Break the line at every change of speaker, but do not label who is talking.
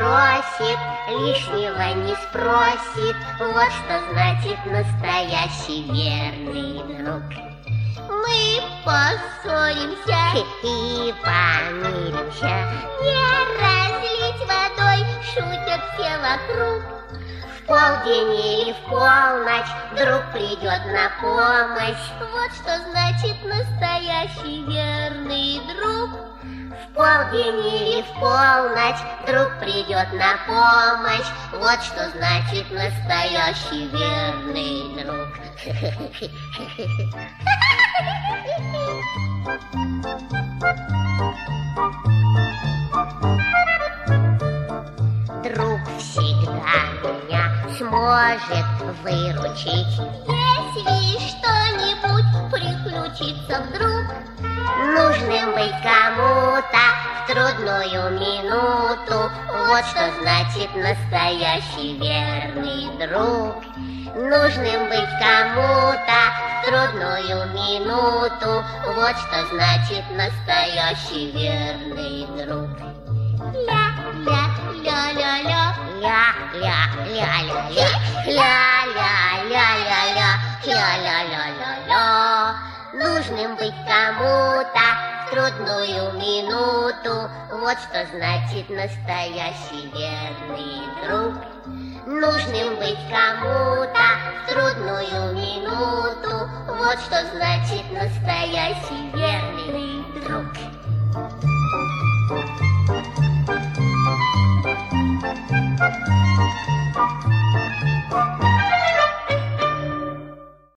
бросит, лишнего не спросит. Вот что значит настоящий верный друг.
Мы поссоримся
и помиримся,
не разлить водой, шутят все вокруг.
в полдень или в полночь друг придет на помощь.
Вот что значит настоящий верный друг.
В полдень или в полночь друг придет на помощь. Вот что значит настоящий верный друг. Друг всегда меня сможет выручить,
Если что-нибудь приключится вдруг.
нужным быть кому-то в трудную минуту. Вот что значит настоящий верный друг. Нужным быть кому-то в трудную минуту. Вот что значит настоящий верный друг.
Ля-ля-ля-ля-ля,
Ля-ля-ля-ля-ля, ля-ля-ля-ля-ля, ля-ля-ля-ля-ля. Нужным быть кому-то в трудную минуту. Вот что значит настоящий верный друг. Нужным быть кому-то в трудную минуту. Вот что значит настоящий верный друг.